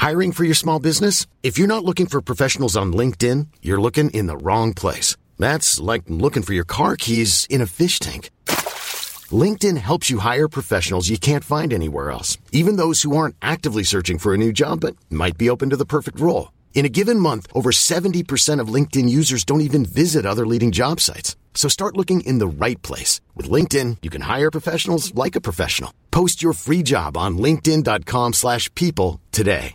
Hiring for your small business? If you're not looking for professionals on LinkedIn, you're looking in the wrong place. That's like looking for your car keys in a fish tank. LinkedIn helps you hire professionals you can't find anywhere else, even those who aren't actively searching for a new job but might be open to the perfect role. In a given month, over 70% of LinkedIn users don't even visit other leading job sites. So start looking in the right place. With LinkedIn, you can hire professionals like a professional. Post your free job on linkedin.com/people today.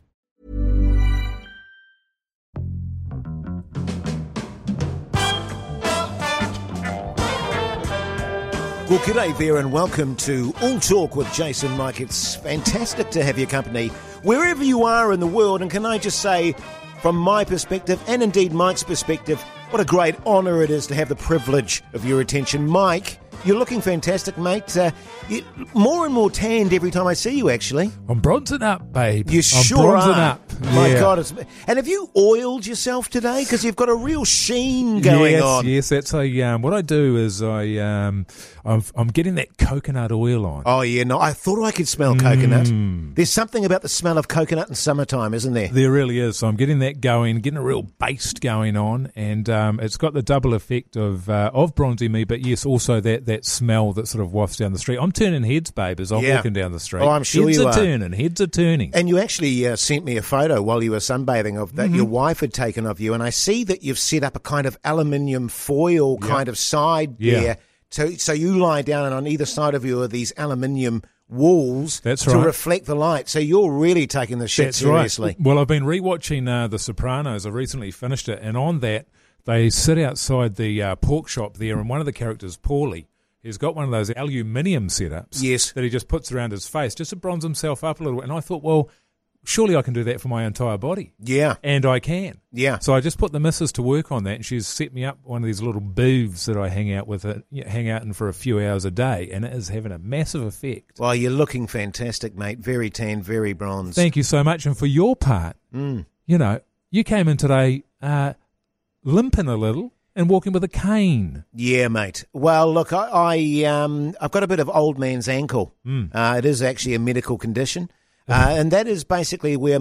Well, g'day there and welcome to All Talk with Jason Mike. It's fantastic to have your company wherever you are in the world. And can I just say, from my perspective, and indeed Mike's perspective, what a great honour it is to have the privilege of your attention. Mike, you're looking fantastic, mate. You're more and more tanned every time I see you, actually. I'm bronzing up, babe. You sure I'm bronzing are. up. My Yeah. God. And have you oiled yourself today? Because you've got a real sheen going on. Yes, that's what I do is I'm getting that coconut oil on. Oh, yeah, no, I thought I could smell coconut. There's something about the smell of coconut in summertime, isn't there? There really is. So I'm getting that going, getting a real baste going on, and it's got the double effect of bronzing me, but yes, also that smell that sort of wafts down the street. I'm turning heads, babe, as I'm walking down the street. Oh, I'm sure heads you are are. Heads are turning. And you actually sent me a photo while you were sunbathing of that your wife had taken of you, and I see that you've set up a kind of aluminium foil kind of side there. So you lie down, and on either side of you are these aluminium walls to reflect the light. So you're really taking the shit seriously. Right. Well, I've been rewatching The Sopranos. I recently finished it, and on that, they sit outside the pork shop there, and one of the characters, Paulie, he's got one of those aluminium setups that he just puts around his face just to bronze himself up a little. And I thought, well, surely I can do that for my entire body. Yeah. And I can. Yeah. So I just put the missus to work on that, and she's set me up one of these little booths that I hang out in for a few hours a day, and it is having a massive effect. Well, you're looking fantastic, mate. Very tan, very bronze. Thank you so much. And for your part, you know, you came in today limping a little and walking with a cane. Yeah, mate. Well, look, I've got a bit of old man's ankle. It is actually a medical condition. And that is basically where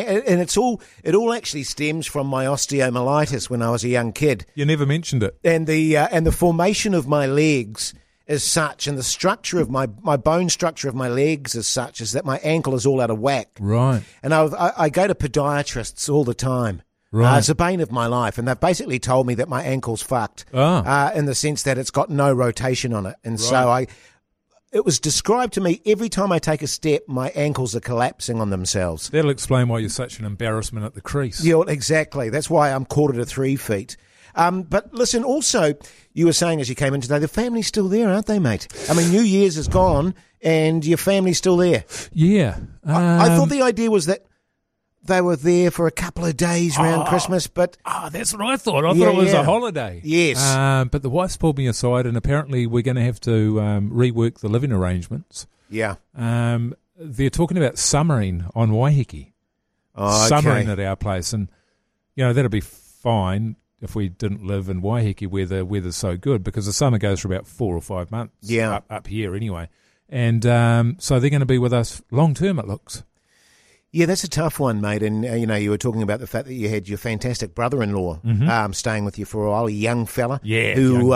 it all actually stems from my osteomyelitis when I was a young kid. You never mentioned it. And the formation of my legs is such, and the structure of my bone structure of my legs is such, is that my ankle is all out of whack. Right. And I go to podiatrists all the time. Right. It's a bane of my life, and they've basically told me that my ankle's fucked in the sense that it's got no rotation on it. And so it was described to me every time I take a step, my ankles are collapsing on themselves. That'll explain why you're such an embarrassment at the crease. Yeah, exactly. That's why I'm quarter to 3 feet. But listen, also, you were saying as you came in today, the family's still there, aren't they, mate? I mean, New Year's is gone, and your family's still there. Yeah. I thought the idea was that they were there for a couple of days around Christmas, but... that's what I thought. I thought it was a holiday. Yes. But the wife's pulled me aside, and apparently we're going to have to rework the living arrangements. Yeah. They're talking about summering on Waiheke. Summering at our place. And, you know, that'll be fine if we didn't live in Waiheke where the weather's so good, because the summer goes for about 4 or 5 months. Yeah. Up here anyway. And so they're going to be with us long term, it looks. Yeah, that's a tough one, mate. And, you know, you were talking about the fact that you had your fantastic brother-in-law staying with you for a while, a young fella. Yeah, who,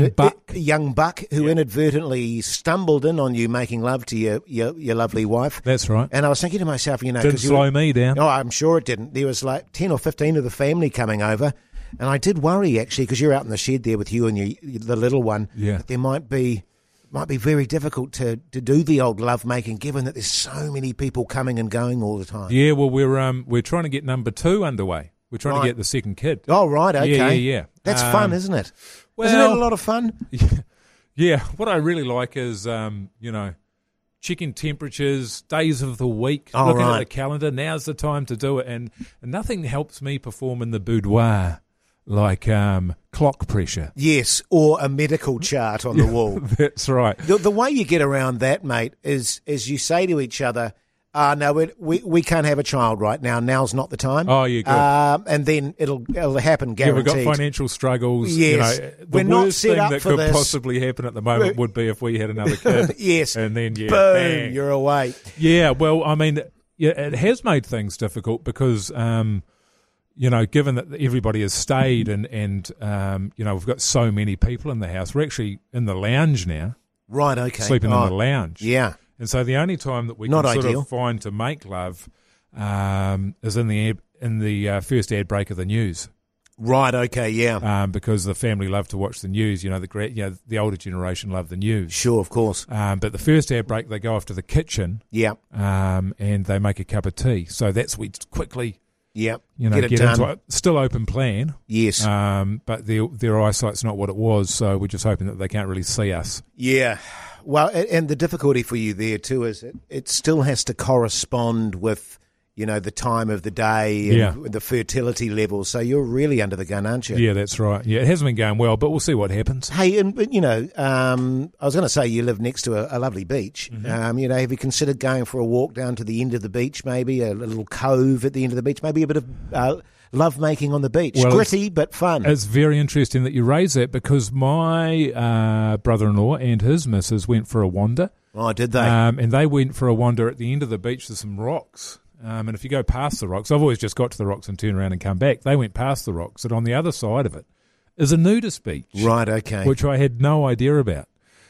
young buck. Who inadvertently stumbled in on you making love to your lovely wife. That's right. And I was thinking to myself, you know... Didn't slow me down. No, I'm sure it didn't. There was like 10 or 15 of the family coming over. And I did worry, actually, because you're out in the shed there with you and the little one. Yeah. That there might be very difficult to do the old lovemaking, given that there's so many people coming and going all the time. Yeah, well, we're trying to get number 2 underway. We're trying to get the second kid. Oh, right, okay. Yeah. That's fun, isn't it? Well, isn't it a lot of fun? Yeah, what I really like is, you know, checking temperatures, days of the week, looking at the calendar. Now's the time to do it. And nothing helps me perform in the boudoir like clock pressure. Yes, or a medical chart on the wall. That's right. The way you get around that, mate, is you say to each other, no, we can't have a child right now. Now's not the time. Oh, yeah, good. And then it'll happen, guaranteed. Yeah, we've got financial struggles. Yes. You know, the We're not worst set thing up that for could this. possibly happen at the moment would be if we had another kid. Yes. And then, boom, bang. you're away. Yeah, well, I mean, it has made things difficult because, given that everybody has stayed and we've got so many people in the house, we're actually in the lounge now. Right, okay. Sleeping in the lounge. Yeah. And so the only time that we Not can sort ideal. of find to make love is in the first ad break of the news. Right, okay, yeah. Because the family love to watch the news. The older generation love the news. Sure, of course. But the first ad break, they go off to the kitchen. Yeah. And they make a cup of tea. So that's we quickly. Yeah. Get done. into it. Still open plan. Yes. But their eyesight's not what it was. So we're just hoping that they can't really see us. Yeah. Well, and the difficulty for you there too is it still has to correspond with, the time of the day and the fertility levels. So you're really under the gun, aren't you? Yeah, that's right. Yeah, it hasn't been going well, but we'll see what happens. Hey, I was going to say you live next to a lovely beach. Mm-hmm. Have you considered going for a walk down to the end of the beach, maybe a little cove at the end of the beach, maybe a bit of love making on the beach? Well, gritty but fun. It's very interesting that you raise that because my brother-in-law and his missus went for a wander. Oh, did they? And they went for a wander at the end of the beach. There's some rocks. And if you go past the rocks, I've always just got to the rocks and turn around and come back. They went past the rocks, and on the other side of it is a nudist beach. Right, okay. Which I had no idea about.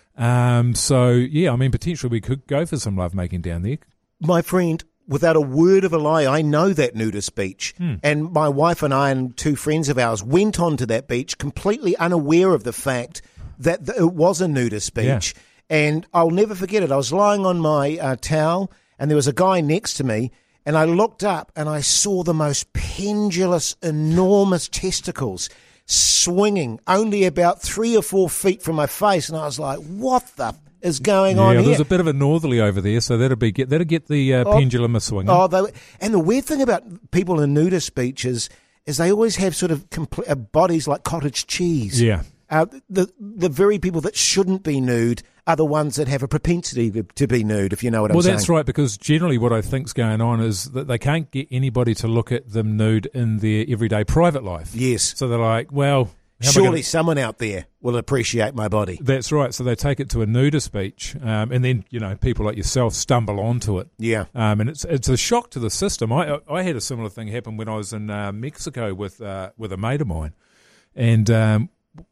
Potentially we could go for some lovemaking down there. My friend, without a word of a lie, I know that nudist beach. And my wife and I and two friends of ours went onto that beach completely unaware of the fact that it was a nudist beach. Yeah. And I'll never forget it. I was lying on my towel, and there was a guy next to me, and I looked up and I saw the most pendulous, enormous testicles swinging only about 3 or 4 feet from my face. And I was like, what the is going on here? Yeah, there's a bit of a northerly over there, so that'll get the pendulum a swinging. And the weird thing about people in nudist beaches is they always have sort of bodies like cottage cheese. Yeah. The very people that shouldn't be nude are the ones that have a propensity to be nude, if you know what I'm saying. Well, that's right, because generally what I think's going on is that they can't get anybody to look at them nude in their everyday private life. Yes. So they're like, well... surely someone out there will appreciate my body. That's right. So they take it to a nudist beach, and then people like yourself stumble onto it. Yeah. And it's a shock to the system. I had a similar thing happen when I was in Mexico with a mate of mine, and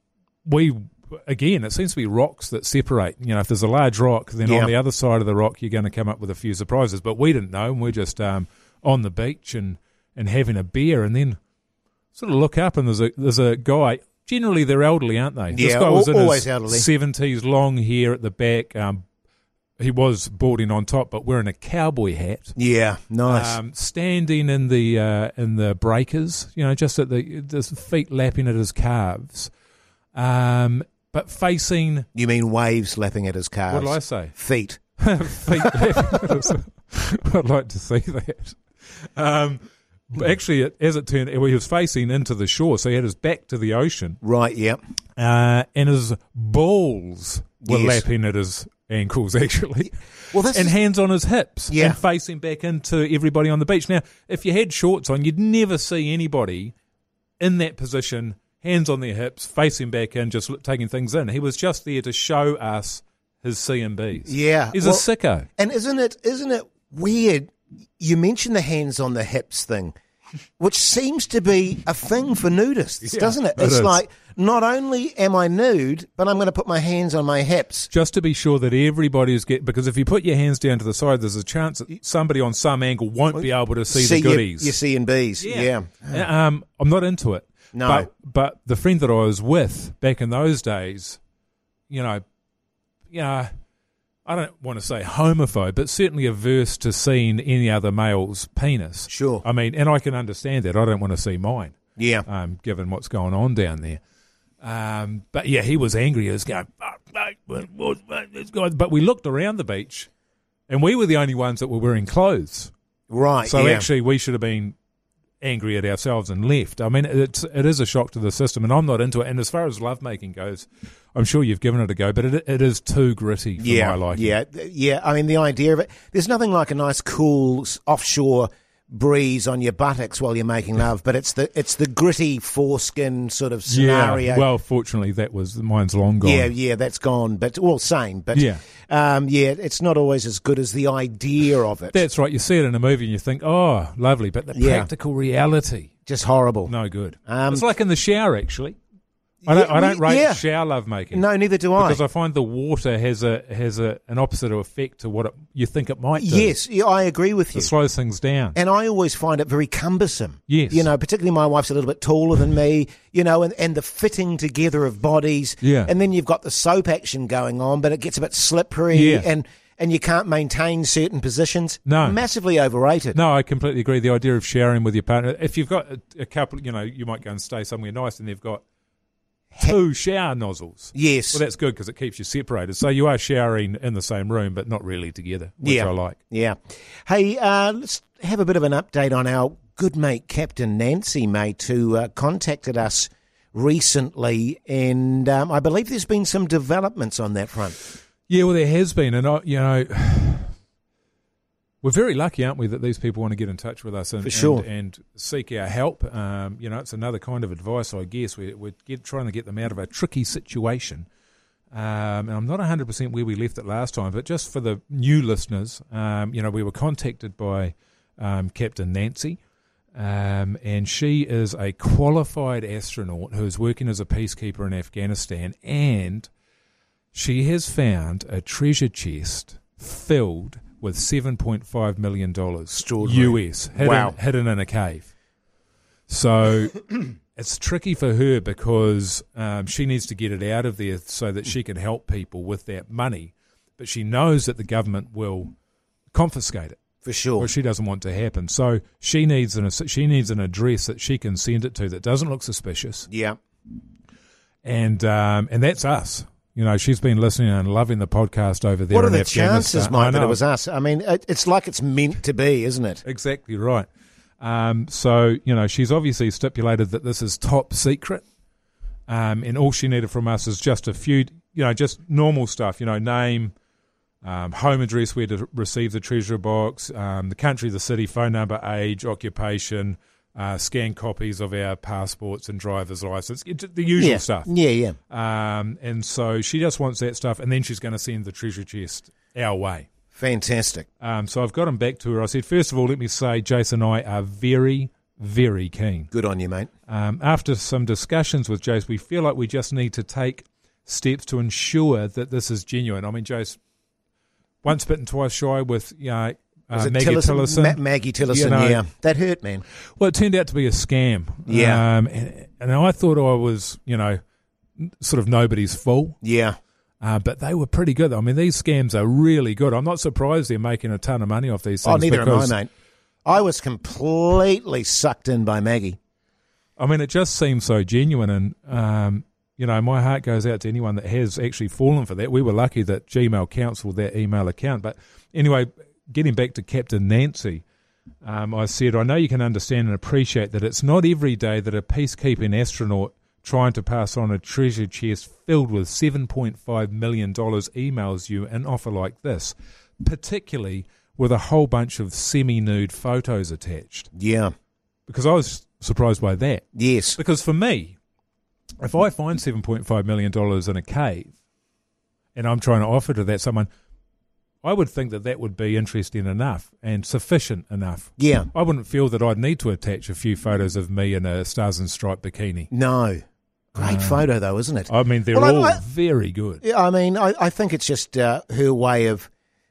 it seems to be rocks that separate. If there's a large rock, then on the other side of the rock you're going to come up with a few surprises. But we didn't know, and we're just on the beach and having a beer, and then sort of look up, and there's a guy. Generally, they're elderly, aren't they? Yeah, this guy was in always his elderly. 70s, long hair at the back. He was balding on top, but wearing a cowboy hat. Yeah, nice. Standing in the breakers, just at the feet lapping at his calves. But facing... You mean waves lapping at his calves? What did I say? Feet. Feet lapping at his... I'd like to see that. But actually, as it turned, he was facing into the shore, so he had his back to the ocean. Right, yep. And his balls were lapping at his ankles, actually. Well, and hands on his hips, yeah, and facing back into everybody on the beach. Now, if you had shorts on, you'd never see anybody in that position, hands on their hips, facing back in, just taking things in. He was just there to show us his C&Bs. Yeah. He's a sicko. And isn't it weird? You mentioned the hands on the hips thing, which seems to be a thing for nudists, doesn't it? It's like, not only am I nude, but I'm going to put my hands on my hips. Just to be sure that everybody's because if you put your hands down to the side, there's a chance that somebody on some angle won't be able to see the goodies. Your C&Bs, yeah. I'm not into it. No. But the friend that I was with back in those days, I don't want to say homophobe, but certainly averse to seeing any other male's penis. Sure. I mean, and I can understand that. I don't want to see mine. Yeah. Given what's going on down there. But yeah, he was angry. He was going, this guy. But we looked around the beach, and we were the only ones that were wearing clothes. Right. So actually, we should have been angry at ourselves and left. I mean, it is a shock to the system, and I'm not into it. And as far as lovemaking goes, I'm sure you've given it a go, but it is too gritty for my liking. Yeah. I mean, the idea of it, there's nothing like a nice, cool, offshore breeze on your buttocks while you're making love, but it's the gritty foreskin sort of scenario. Yeah, well, fortunately, mine's long gone. Yeah, that's gone. But same. But yeah, it's not always as good as the idea of it. That's right. You see it in a movie and you think, oh, lovely, but the practical reality, just horrible. No good. It's like in the shower, actually. I don't rate shower lovemaking. No, neither do I. Because I find the water has an opposite effect to what you think it might do. Yes, I agree with you. It slows things down. And I always find it very cumbersome. Yes. Particularly my wife's a little bit taller than me, and the fitting together of bodies. Yeah. And then you've got the soap action going on, but it gets a bit slippery. Yeah. And you can't maintain certain positions. No. Massively overrated. No, I completely agree. The idea of showering with your partner, if you've got a couple, you might go and stay somewhere nice and they've got 2 shower nozzles. Yes. Well, that's good because it keeps you separated. So you are showering in the same room, but not really together, which I like. Yeah. Hey, let's have a bit of an update on our good mate, Captain Nancy, mate, who contacted us recently, and I believe there's been some developments on that front. Yeah, well, there has been, and we're very lucky, aren't we, that these people want to get in touch with us and seek our help. It's another kind of advice, I guess. We're trying to get them out of a tricky situation. And I'm not 100% where we left it last time, but just for the new listeners, we were contacted by Captain Nancy, and she is a qualified astronaut who is working as a peacekeeper in Afghanistan, and she has found a treasure chest filled with $7.5 million US hidden in a cave. So it's tricky for her because she needs to get it out of there so that she can help people with that money. But she knows that the government will confiscate it. For sure. Or she doesn't want to happen. So she needs an address that she can send it to that doesn't look suspicious. Yeah. And that's us. She's been listening and loving the podcast over there. What are the chances, Mike, that it was us? I mean, it's like it's meant to be, isn't it? Exactly right. So, she's obviously stipulated that this is top secret, and all she needed from us is just a few, just normal stuff, name, home address where to receive the treasure box, the country, the city, phone number, age, occupation, scan copies of our passports and driver's license, the usual stuff. Yeah. And so she just wants that stuff, and then she's going to send the treasure chest our way. Fantastic. So I've got him back to her. I said, first of all, let me say Jason and I are very, very keen. Good on you, mate. After some discussions with Jace, we feel like we just need to take steps to ensure that this is genuine. I mean, Jace, once bitten, twice shy with Maggie Tillerson. Maggie Tillerson, yeah. That hurt, man. Well, it turned out to be a scam. Yeah. And I thought I was, sort of nobody's fool. Yeah. But they were pretty good. I mean, these scams are really good. I'm not surprised they're making a ton of money off these things. Oh, neither am I, mate. I was completely sucked in by Maggie. I mean, it just seems so genuine, and my heart goes out to anyone that has actually fallen for that. We were lucky that Gmail cancelled that email account. But anyway, getting back to Captain Nancy, I said, I know you can understand and appreciate that it's not every day that a peacekeeping astronaut trying to pass on a treasure chest filled with $7.5 million emails you an offer like this, particularly with a whole bunch of semi-nude photos attached. Yeah. Because I was surprised by that. Yes. Because for me, if I find $7.5 million in a cave and I'm trying to offer to that someone, I would think that would be interesting enough and sufficient enough. Yeah. I wouldn't feel that I'd need to attach a few photos of me in a Stars and Stripes bikini. No. Great photo, though, isn't it? I mean, they're all very good. Yeah, I mean, I think it's just her way of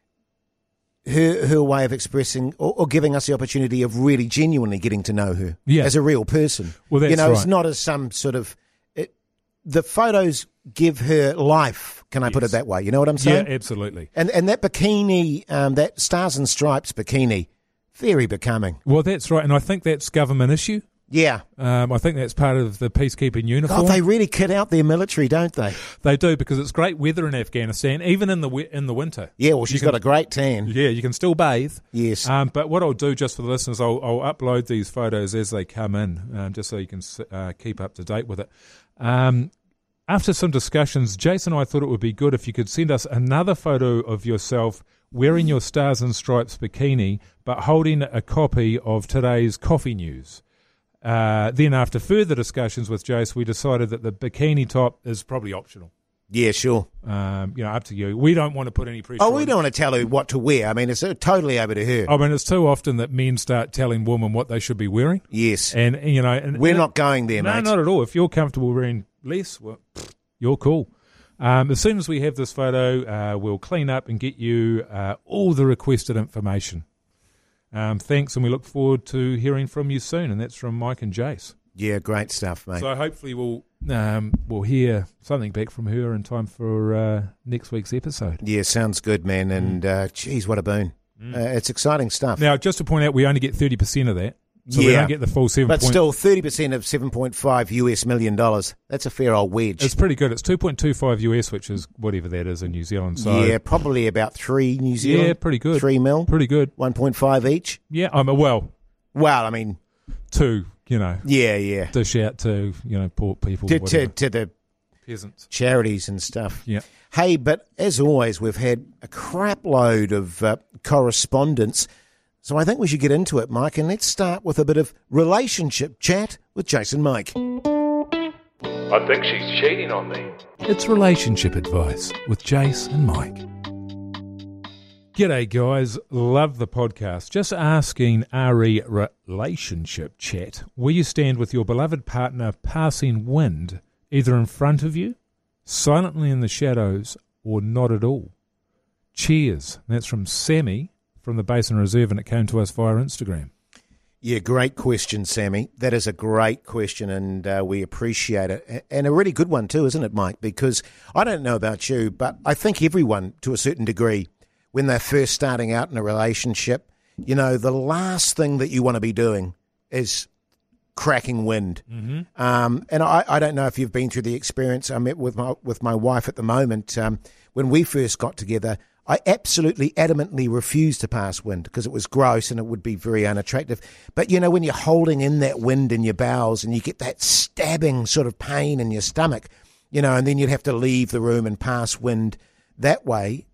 expressing or giving us the opportunity of really genuinely getting to know her as a real person. Well, that's right. It's not as some sort of the photos give her life. Can I put it that way? You know what I'm saying? Yeah, absolutely. And that bikini, that Stars and Stripes bikini, very becoming. Well, that's right, and I think that's government issue. Yeah. I think that's part of the peacekeeping uniform. God, they really kit out their military, don't they? They do, because it's great weather in Afghanistan, even in the winter. Yeah, well, she's got a great tan. Yeah, you can still bathe. Yes. But what I'll do, just for the listeners, I'll upload these photos as they come in, just so you can keep up to date with it. After some discussions, Jason and I thought it would be good if you could send us another photo of yourself wearing your Stars and Stripes bikini, but holding a copy of today's coffee news. Then after further discussions with Jace, we decided that the bikini top is probably optional. Yeah, sure. Up to you. We don't want to put any pressure on. We don't want to tell her what to wear. I mean, it's totally over to her. I mean, it's too often that men start telling women what they should be wearing. Yes. And we're not going there, mate. No, not at all. If you're comfortable wearing less, well, you're cool. As soon as we have this photo, we'll clean up and get you all the requested information. Thanks, and we look forward to hearing from you soon. And that's from Mike and Jace. Yeah, great stuff, mate. So hopefully we'll hear something back from her in time for next week's episode. Yeah, sounds good, man. And geez, what a boon! It's exciting stuff. Now, just to point out, we only get 30% of that. So we don't get the full 7. But still, 30% of $7.5 million. That's a fair old wedge. It's pretty good. It's 2.25 US, which is whatever that is in New Zealand. So yeah, probably about 3 New Zealand. Yeah, pretty good. 3 mil. Pretty good. 1.5 each. Yeah, Well, I mean, 2. Yeah. Dish out to poor people. To the peasants, charities and stuff. Yeah. Hey, but as always, we've had a crap load of correspondence. So I think we should get into it, Mike, and let's start with a bit of relationship chat with Jason Mike. I think she's cheating on me. It's relationship advice with Jace and Mike. G'day, guys. Love the podcast. Just asking RE relationship chat, where you stand with your beloved partner passing wind, either in front of you, silently in the shadows, or not at all. Cheers. That's from Sammy from the Basin Reserve, and it came to us via Instagram. Yeah, great question, Sammy. That is a great question, and we appreciate it. And a really good one too, isn't it, Mike? Because I don't know about you, but I think everyone, to a certain degree, when they're first starting out in a relationship, the last thing that you want to be doing is cracking wind. Mm-hmm. And I don't know if you've been through the experience. I met with my wife at the moment. When we first got together, I absolutely adamantly refused to pass wind because it was gross and it would be very unattractive. But, when you're holding in that wind in your bowels and you get that stabbing sort of pain in your stomach, and then you'd have to leave the room and pass wind that way.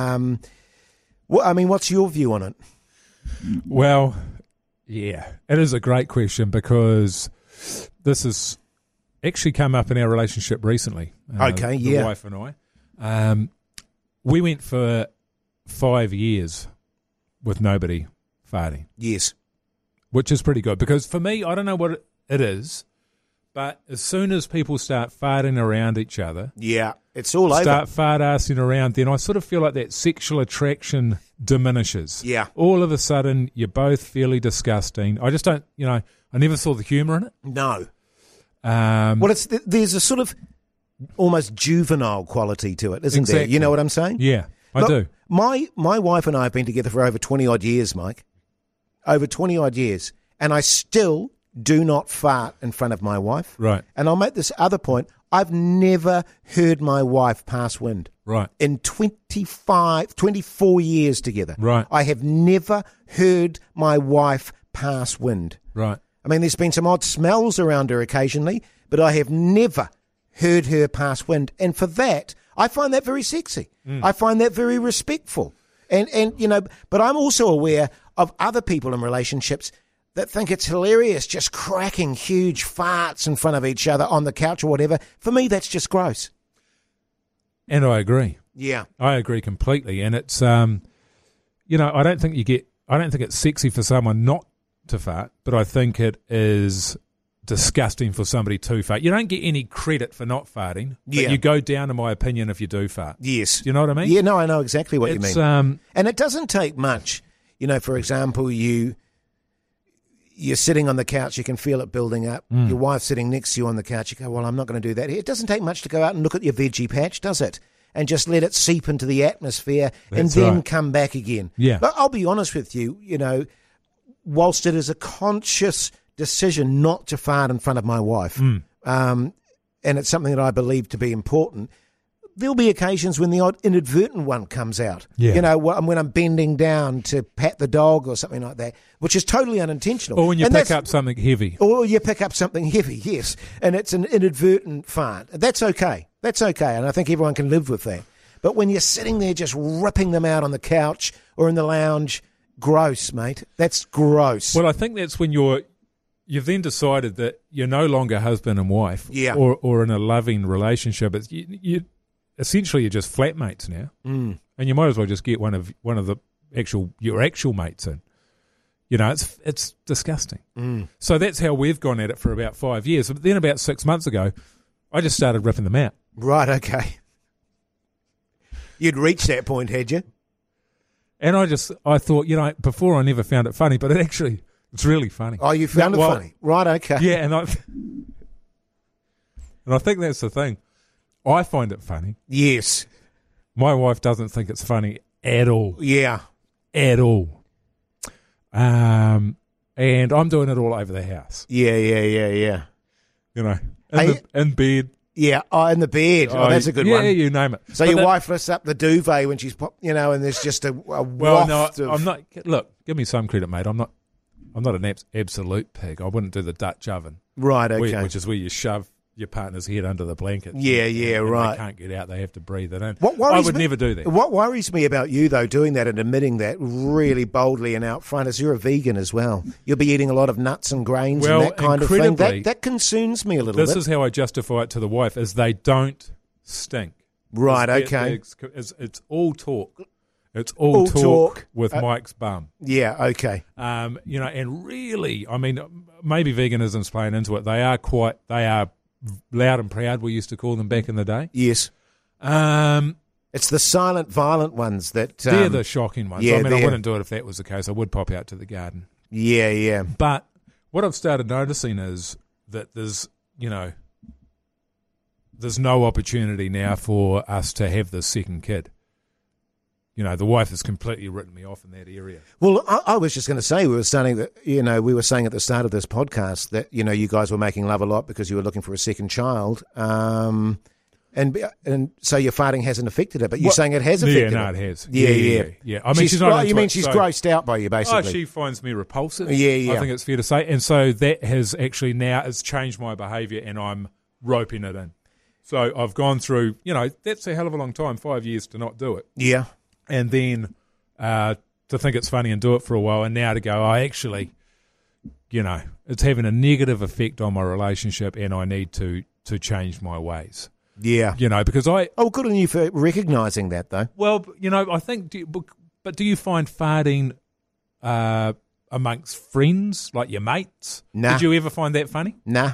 What's your view on it? Well, yeah, it is a great question because this has actually come up in our relationship recently. The wife and I. We went for 5 years with nobody farting. Yes. Which is pretty good because for me, I don't know what it is, but as soon as people start farting around each other, yeah, it's all over. Start fart-assing around, then I sort of feel like that sexual attraction diminishes. Yeah. All of a sudden, you're both fairly disgusting. I just don't, I never saw the humour in it. No. There's a sort of almost juvenile quality to it, isn't there? You know what I'm saying? Yeah, I do. My wife and I have been together for over 20-odd years, Mike. Over 20-odd years. And I still do not fart in front of my wife. Right. And I'll make this other point. I've never heard my wife pass wind. Right. In 24 years together. Right. I have never heard my wife pass wind. Right. I mean, there's been some odd smells around her occasionally, but I have never heard her pass wind. And for that, I find that very sexy. I find that very respectful. And but I'm also aware of other people in relationships that think it's hilarious just cracking huge farts in front of each other on the couch or whatever. For me, that's just gross. And I agree. Yeah. I agree completely. And it's, I don't think it's sexy for someone not to fart, but I think it is disgusting for somebody to fart. You don't get any credit for not farting, but you go down, in my opinion, if you do fart. Yes. Do you know what I mean? Yeah, no, I know exactly what you mean. And it doesn't take much. For example, you're sitting on the couch, you can feel it building up. Your wife's sitting next to you on the couch. You go, well, I'm not going to do that. It doesn't take much to go out and look at your veggie patch, does it? And just let it seep into the atmosphere and then come back again. Yeah. But I'll be honest with you, whilst it is a conscious decision not to fart in front of my wife, and it's something that I believe to be important, there'll be occasions when the odd inadvertent one comes out. Yeah. When I'm bending down to pat the dog or something like that, which is totally unintentional. Or when you pick up something heavy. Or you pick up something heavy, yes. And it's an inadvertent fart. That's okay. And I think everyone can live with that. But when you're sitting there just ripping them out on the couch or in the lounge, gross, mate. That's gross. Well, I think that's when you've then decided that you're no longer husband and wife, or in a loving relationship. It's you essentially you're just flatmates now, and you might as well just get one of your actual mates in. You know, it's disgusting. So that's how we've gone at it for about 5 years. But then about 6 months ago, I just started ripping them out. Right, okay. You'd reached that point, had you? And I thought, you know, before I never found it funny, but it's really funny. Oh, you found it funny? Right, okay. Yeah, and I think that's the thing. I find it funny. Yes. My wife doesn't think it's funny at all. Yeah. At all. And I'm doing it all over the house. Yeah. You know, in bed. Yeah, in the bed. Oh, that's a good one. Yeah, you name it. So your wife lifts up the duvet when she's, and there's just a waft of... I'm not. Look, give me some credit, mate. I'm not an absolute pig. I wouldn't do the Dutch oven. Right, okay. Which is where you shove your partner's head under the blanket. Yeah, right. They can't get out. They have to breathe it in. I would never do that. What worries me about you, though, doing that and admitting that really boldly and out front, is you're a vegan as well. You'll be eating a lot of nuts and grains and that kind of thing. That concerns me a little bit. This is how I justify it to the wife, is they don't stink. Right, okay. It's all talk. It's all talk with Mike's bum. Yeah, okay. You know, and really, I mean, maybe veganism's playing into it. They are loud and proud, we used to call them back in the day. Yes. It's the silent, violent ones that... they're the shocking ones. Yeah, I mean, I wouldn't do it if that was the case. I would pop out to the garden. Yeah. But what I've started noticing is that there's no opportunity now for us to have this second kid. You know, the wife has completely written me off in that area. Well, I was just going to say, we were saying at the start of this podcast that, you guys were making love a lot because you were looking for a second child. And so your farting hasn't affected it, but you're saying it has affected it. Yeah, no, it has. Yeah. I mean, she's not you mean she's grossed out by you, basically? Oh, she finds me repulsive. Yeah. I think it's fair to say. And so that has actually now it's changed my behaviour and I'm roping it in. So I've gone through, that's a hell of a long time, 5 years to not do it. Yeah. And then to think it's funny and do it for a while, and now to go, it's having a negative effect on my relationship, and I need to change my ways. Yeah, because good on you for recognising that, though. Well, I think, but do you find farting amongst friends, like your mates? Nah. Did you ever find that funny? Nah.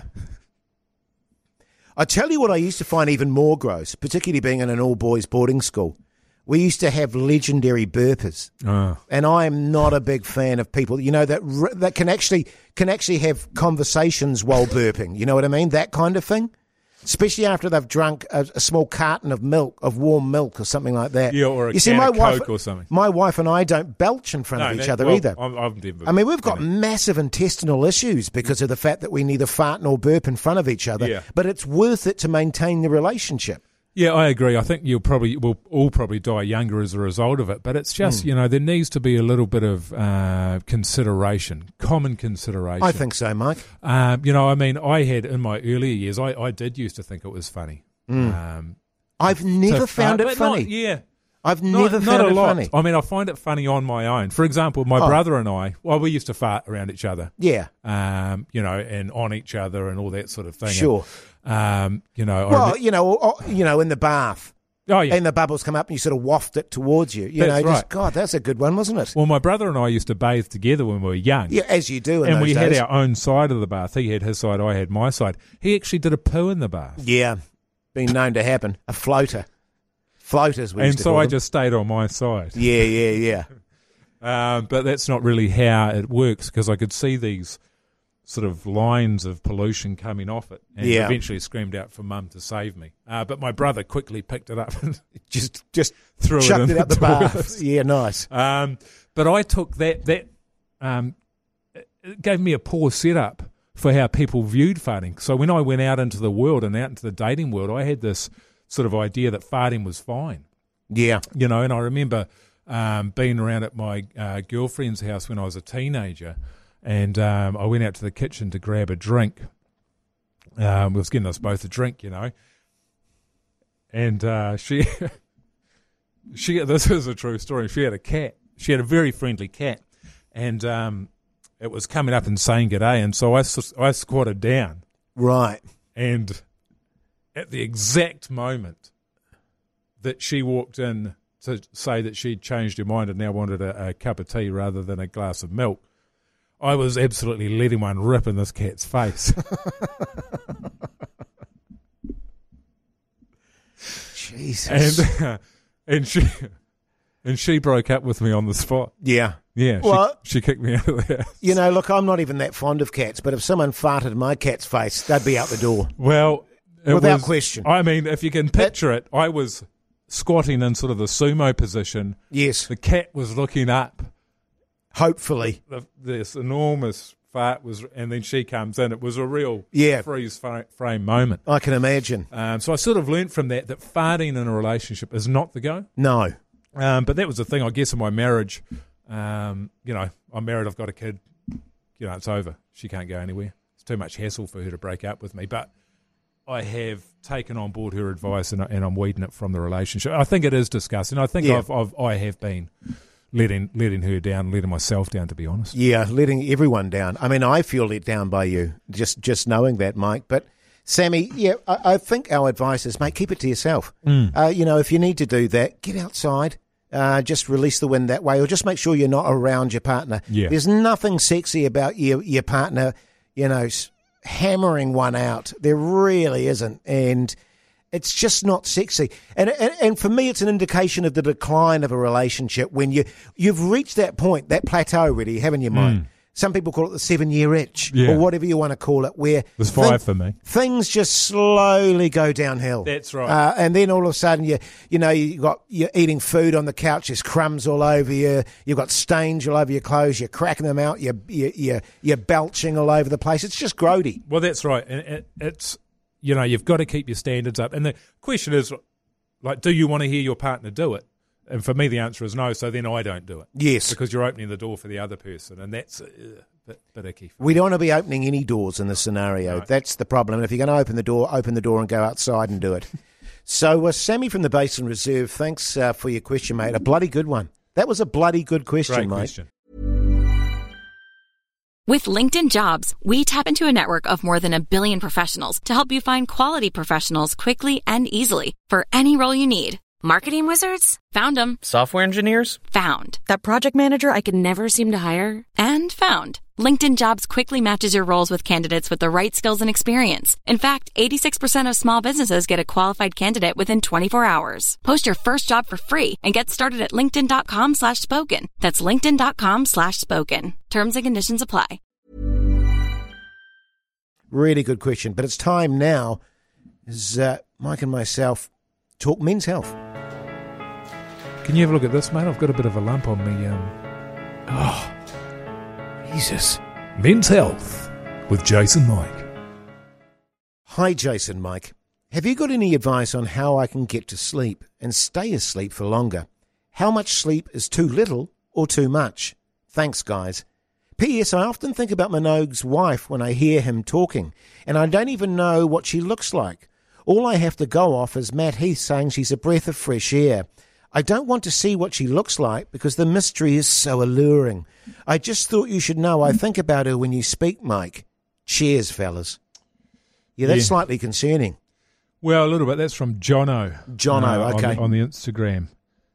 I tell you what, I used to find even more gross, particularly being in an all-boys boarding school. We used to have legendary burpers, and I am not a big fan of people, that can actually have conversations while burping. You know what I mean? That kind of thing, especially after they've drunk a small carton of warm milk, or something like that. Yeah, or Coke or something. My wife and I don't belch in front of each other either. We've got massive intestinal issues because of the fact that we neither fart nor burp in front of each other. Yeah. But it's worth it to maintain the relationship. Yeah, I agree. I think we'll all probably die younger as a result of it. But it's just, there needs to be a little bit of common consideration. I think so, Mike. I had in my earlier years, I did used to think it was funny. I've never found it funny. I've never found it funny. I mean, I find it funny on my own. For example, my brother and I, we used to fart around each other. Yeah. And on each other and all that sort of thing. Sure. And, in the bath. Oh, yeah. And the bubbles come up and you sort of waft it towards you. That's right. God, that's a good one, wasn't it? Well, my brother and I used to bathe together when we were young. Yeah, as you do in and those we days. had our own side of the bath. He had his side, I had my side. He actually did a poo in the bath. Yeah, been known to happen. A floater. Floaters, we used to call I them. just stayed on my side. Yeah. But that's not really how it works, because I could see these sort of lines of pollution coming off it, and eventually screamed out for Mum to save me. But my brother quickly picked it up and just threw chucked it up the bath. Yeah, nice. But I took that it gave me a poor setup for how people viewed farting. So when I went out into the world and out into the dating world, I had this sort of idea that farting was fine. Yeah. And I remember being around at my girlfriend's house when I was a teenager, and I went out to the kitchen to grab a drink. We was getting us both a drink, and she this is a true story. She had a cat. She had a very friendly cat, and it was coming up and saying g'day, and so I squatted down. Right. And at the exact moment that she walked in to say that she'd changed her mind and now wanted a cup of tea rather than a glass of milk, I was absolutely letting one rip in this cat's face. Jesus. And she broke up with me on the spot. Yeah. Yeah, well, she kicked me out of the house. You know, look, I'm not even that fond of cats, but if someone farted in my cat's face, they'd be out the door. Well, without question. I mean, if you can picture it, I was squatting in sort of the sumo position. Yes. The cat was looking up. Hopefully. This enormous fart was, and then she comes in. It was a real freeze frame moment. I can imagine. So I sort of learnt from that farting in a relationship is not the go. No. But that was the thing, I guess, in my marriage. You know, I'm married, I've got a kid. You know, it's over. She can't go anywhere. It's too much hassle for her to break up with me. But I have taken on board her advice and I'm weeding it from the relationship. I think it is disgusting. I think I have been letting her down, letting myself down, to be honest. Yeah, letting everyone down. I mean, I feel let down by you, just knowing that, Mike. But Sammy, I think our advice is, mate, keep it to yourself. You know, if you need to do that, get outside. Just release the wind that way, or just make sure you're not around your partner. Yeah. There's nothing sexy about your partner, you know, hammering one out. There really isn't, and it's just not sexy. And for me, it's an indication of the decline of a relationship when you've reached that point, that plateau, really, haven't you, Mike? Some people call it the 7-year itch, or whatever you want to call it, where there's 5 for me. Things just slowly go downhill. That's right. And then all of a sudden, you're eating food on the couch. There's crumbs all over you. You've got stains all over your clothes. You're cracking them out. You're belching all over the place. It's just grody. Well, that's right. And it's, you know, you've got to keep your standards up. And the question is, like, do you want to hear your partner do it? And for me, the answer is no, so then I don't do it. Yes. Because you're opening the door for the other person, and that's a bit icky. We don't want to be opening any doors in this scenario. No. That's the problem. And if you're going to open the door and go outside and do it. So, Sammy from the Basin Reserve, thanks for your question, mate. A bloody good one. That was a bloody good question, Great mate. Question. With LinkedIn Jobs, we tap into a network of more than 1 billion professionals to help you find quality professionals quickly and easily for any role you need. Marketing wizards? Found them. Software engineers? Found. That project manager I could never seem to hire? And found. LinkedIn Jobs quickly matches your roles with candidates with the right skills and experience. In fact, 86% of small businesses get a qualified candidate within 24 hours. Post your first job for free and get started at linkedin.com/spoken. That's linkedin.com/spoken. Terms and conditions apply. Really good question. But it's time now, as Mike and myself talk men's health. Can you have a look at this, mate? I've got a bit of a lump on me. Jesus. Men's Health with Jason Mike. Hi, Jason Mike. Have you got any advice on how I can get to sleep and stay asleep for longer? How much sleep is too little or too much? Thanks, guys. P.S. I often think about Minogue's wife when I hear him talking, and I don't even know what she looks like. All I have to go off is Matt Heath saying she's a breath of fresh air. I don't want to see what she looks like because the mystery is so alluring. I just thought you should know I think about her when you speak, Mike. Cheers, fellas. Yeah, that's slightly concerning. Well, a little bit. That's from Jono. Okay. On the Instagram.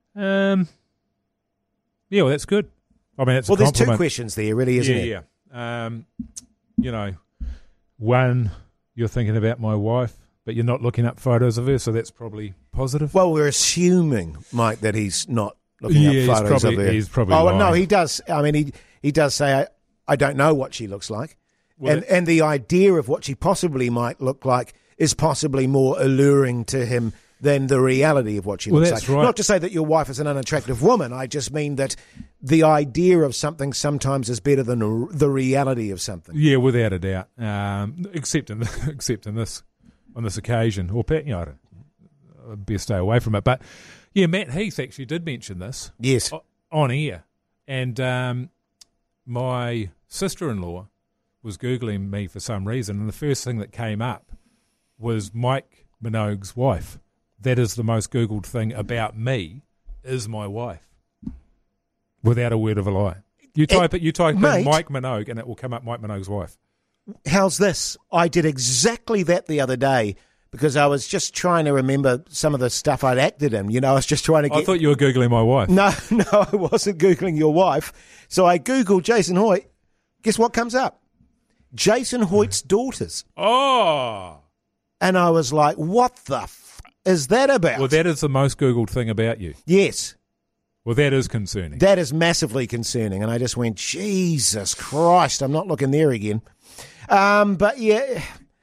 Yeah, well, that's good. I mean, it's a there's compliment. 2 questions there, really, isn't it? Yeah. You know, one, you're thinking about my wife, but you're not looking up photos of her, so that's probably positive. Well, we're assuming, Mike, that he's not looking up photos of her. He's probably lying. No, he does. I mean, he does say, I don't know what she looks like. Well, and the idea of what she possibly might look like is possibly more alluring to him than the reality of what she looks like. Right. Not to say that your wife is an unattractive woman. I just mean that the idea of something sometimes is better than the reality of something. Yeah, without a doubt. Except in this on this occasion, or you know, I'd best stay away from it. But yeah, Matt Heath actually did mention this. Yes, on air, and my sister-in-law was Googling me for some reason, and the first thing that came up was Mike Minogue's wife. That is the most Googled thing about me is my wife. Without a word of a lie. You type in Mike Minogue and it will come up Mike Minogue's wife. How's this? I did exactly that the other day because I was just trying to remember some of the stuff I'd acted in. I was just trying to get... I thought you were Googling my wife. No, I wasn't Googling your wife. So I Googled Jason Hoyt. Guess what comes up? Jason Hoyt's daughters. Oh! And I was like, what the is that about? Well, that is the most Googled thing about you. Yes. Well, that is concerning. That is massively concerning. And I just went, Jesus Christ, I'm not looking there again. But yeah,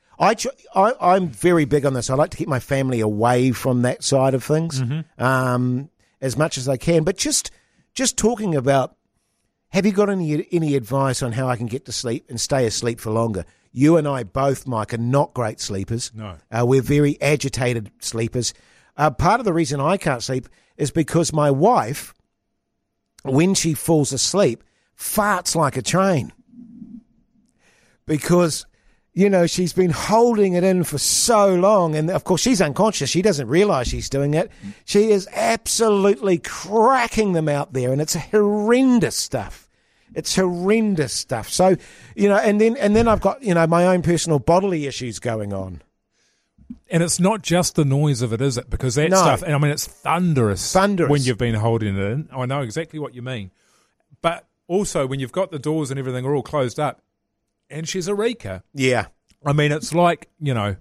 I'm very big on this. I like to keep my family away from that side of things as much as I can. But just talking about, have you got any advice on how I can get to sleep and stay asleep for longer? You and I both, Mike, are not great sleepers. No. We're very agitated sleepers. Part of the reason I can't sleep is because my wife, when she falls asleep, farts like a train. Because, she's been holding it in for so long. And, of course, she's unconscious. She doesn't realise she's doing it. She is absolutely cracking them out there. And it's horrendous stuff. It's horrendous stuff. So, and then I've got, my own personal bodily issues going on. And it's not just the noise of it, is it? Because that stuff, and I mean, it's thunderous when you've been holding it in. I know exactly what you mean. But also, when you've got the doors and everything are all closed up, and she's a Rika. Yeah. I mean, it's like, that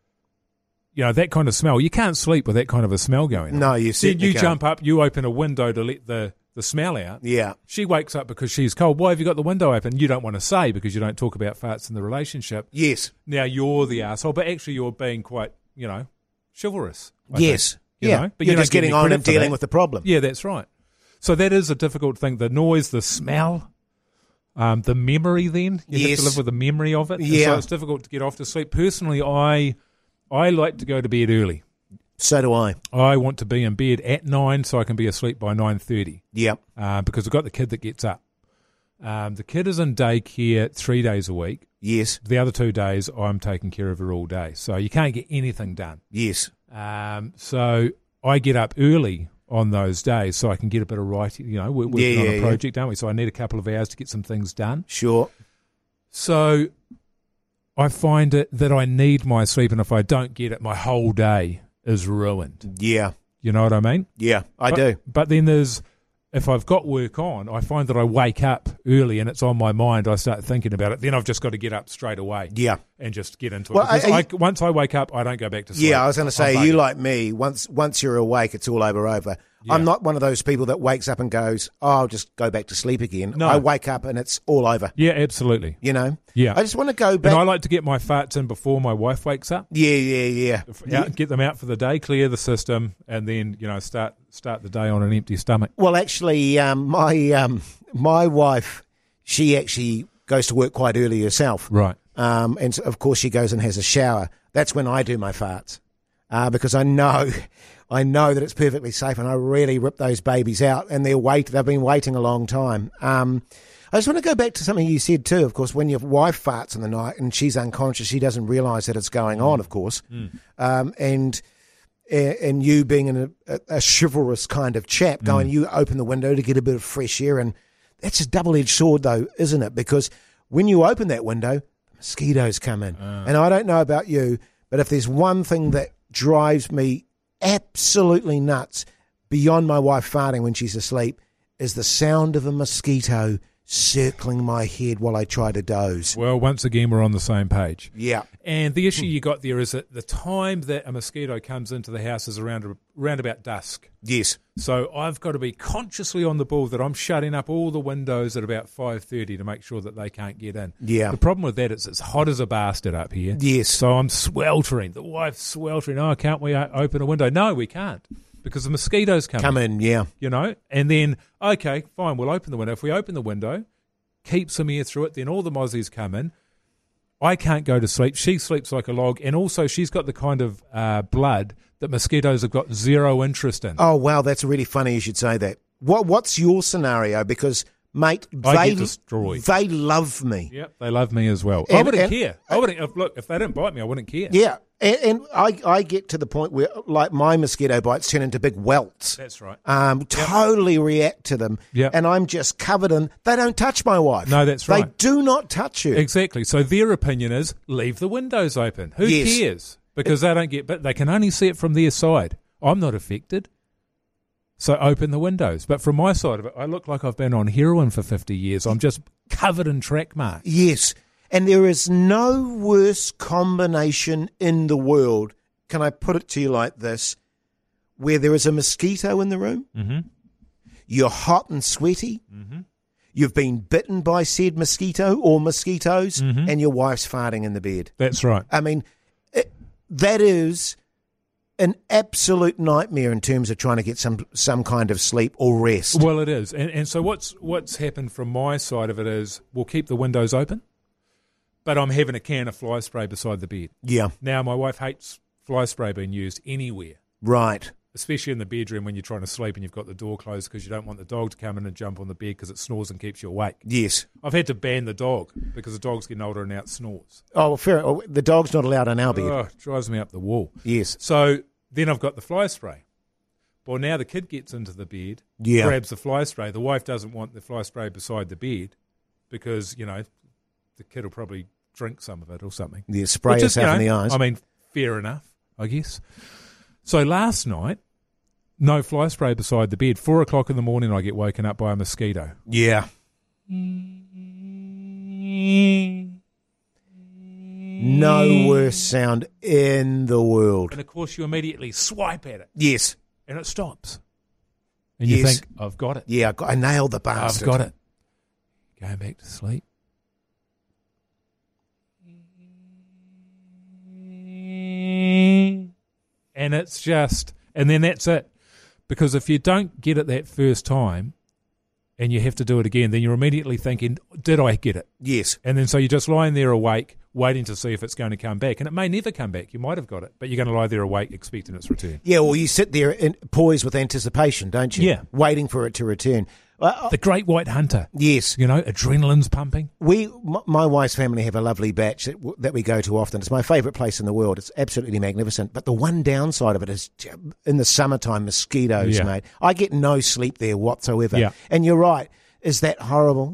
kind of smell. You can't sleep with that kind of a smell going on. No, you certainly You can't. jump up, you open a window to let the smell out. Yeah. She wakes up because she's cold. Why have you got the window open? You don't want to say because you don't talk about farts in the relationship. Yes. Now you're the asshole, but actually you're being quite, chivalrous. I yes. think, But you're just getting on and dealing with the problem. Yeah, that's right. So that is a difficult thing. The noise, the smell, the memory then. You have to live with the memory of it. Yeah. And so it's difficult to get off to sleep. Personally, I like to go to bed early. So do I. I want to be in bed at 9 so I can be asleep by 9:30. Yep. Because I've got the kid that gets up. The kid is in daycare 3 days a week. Yes. The other 2 days I'm taking care of her all day. So you can't get anything done. Yes. So I get up early on those days so I can get a bit of writing. We're working on a project, aren't we? So I need a couple of hours to get some things done. Sure. So I find it that I need my sleep, and if I don't get it, my whole day is ruined. Yeah. You know what I mean? Yeah, I do. But then if I've got work on, I find that I wake up early and it's on my mind. I start thinking about it. Then I've just got to get up straight away. Yeah. And just get into Well, it. Once I wake up, I don't go back to sleep. Yeah, I was going to say, you like me, once you're awake, it's all over. Yeah. I'm not one of those people that wakes up and goes, I'll just go back to sleep again. No. I wake up and it's all over. Yeah, absolutely. Yeah. I just want to go back. And I like to get my farts in before my wife wakes up. Yeah. Get them out for the day, clear the system, and then, start the day on an empty stomach. Well, actually, my wife, she actually goes to work quite early herself. Right. And so, of course, she goes and has a shower. That's when I do my farts. Because I know that it's perfectly safe, and I really rip those babies out, and they've been waiting a long time. I just want to go back to something you said too. Of course, when your wife farts in the night and she's unconscious, she doesn't realise that it's going on. Of course, and you being a chivalrous kind of chap, going, you open the window to get a bit of fresh air, and that's a double-edged sword, though, isn't it? Because when you open that window, mosquitoes come in, and I don't know about you, but if there's one thing that drives me absolutely nuts beyond my wife farting when she's asleep is the sound of a mosquito circling my head while I try to doze. Well, once again, we're on the same page. Yeah. And the issue you got there is that the time that a mosquito comes into the house is around about dusk. Yes. So I've got to be consciously on the ball that I'm shutting up all the windows at about 5:30 to make sure that they can't get in. Yeah. The problem with that is it's hot as a bastard up here. Yes. So I'm sweltering. The wife's sweltering. Oh, can't we open a window? No, we can't. Because the mosquitoes come in, yeah. And then, okay, fine, we'll open the window. If we open the window, keep some air through it, then all the mozzies come in. I can't go to sleep. She sleeps like a log. And also she's got the kind of blood that mosquitoes have got zero interest in. Oh, wow, that's really funny you should say that. What's your scenario? Because Mate, I get destroyed. They love me. Yep, they love me as well. I wouldn't care. Look, if they didn't bite me, I wouldn't care. Yeah, and I get to the point where, like, my mosquito bites turn into big welts. That's right. Totally react to them. Yep. And I'm just covered in. They don't touch my wife. No, that's right. They do not touch you. Exactly. So their opinion is leave the windows open. Who Yes. cares? Because they don't get, but they can only see it from their side. I'm not affected. So open the windows. But from my side of it, I look like I've been on heroin for 50 years. I'm just covered in track marks. Yes. And there is no worse combination in the world, can I put it to you like this, where there is a mosquito in the room, you're hot and sweaty, you've been bitten by said mosquito or mosquitoes, and your wife's farting in the bed. That's right. I mean, that is an absolute nightmare in terms of trying to get some kind of sleep or rest. Well, it is. And so what's happened from my side of it is we'll keep the windows open, but I'm having a can of fly spray beside the bed. Yeah. Now, my wife hates fly spray being used anywhere. Right. Especially in the bedroom when you're trying to sleep and you've got the door closed because you don't want the dog to come in and jump on the bed because it snores and keeps you awake. Yes. I've had to ban the dog because the dog's getting older and now it snores. Oh, well, fair. Oh, the dog's not allowed on our bed. Oh, it drives me up the wall. Yes. So then I've got the fly spray. Well, now the kid gets into the bed, Yeah. grabs the fly spray. The wife doesn't want the fly spray beside the bed because, the kid will probably drink some of it or something. Yeah, spray yourself in the eyes. I mean, fair enough, I guess. So last night, no fly spray beside the bed. 4 o'clock in the morning, I get woken up by a mosquito. Yeah. No worse sound in the world. And, of course, you immediately swipe at it. Yes. And it stops. And you think, I've got it. Yeah, I nailed the bastard. I've got it. Going back to sleep. And it's just, and then that's it. Because if you don't get it that first time and you have to do it again, then you're immediately thinking, did I get it? Yes. And then so you're just lying there awake, waiting to see if it's going to come back. And it may never come back. You might have got it, but you're going to lie there awake expecting its return. Yeah, well, you sit there poised with anticipation, don't you? Yeah. Waiting for it to return. The great white hunter. Yes. Adrenaline's pumping. My wife's family have a lovely batch that we go to often. It's my favourite place in the world. It's absolutely magnificent. But the one downside of it is in the summertime, mosquitoes, mate. I get no sleep there whatsoever. Yeah. And you're right. Is that horrible?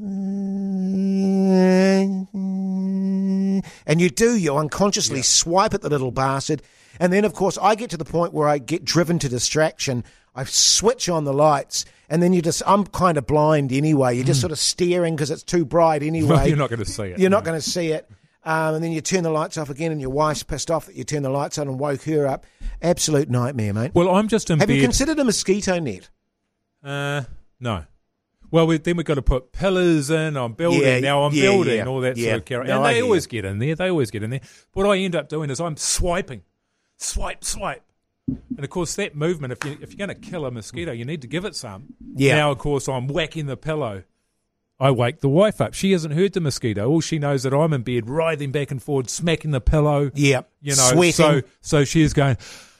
And you unconsciously swipe at the little bastard. And then, of course, I get to the point where I get driven to distraction. I switch on the lights, and then I'm kind of blind anyway. You're just sort of staring because it's too bright anyway. Well, you're not going to see it. You're not going to see it. And then you turn the lights off again, and your wife's pissed off that you turned the lights on and woke her up. Absolute nightmare, mate. Well, I'm just in Have bed. you considered a mosquito net? No. Well, then we've got to put pillars in. I'm building. All that sort of carry. No, and they always get in there. What I end up doing is I'm swiping. Swipe. And, of course, that movement, if you're going to kill a mosquito, you need to give it some. Yeah. Now, of course, I'm whacking the pillow. I wake the wife up. She hasn't heard the mosquito. All she knows that I'm in bed, writhing back and forward, smacking the pillow. Yeah. Sweating. So she's going...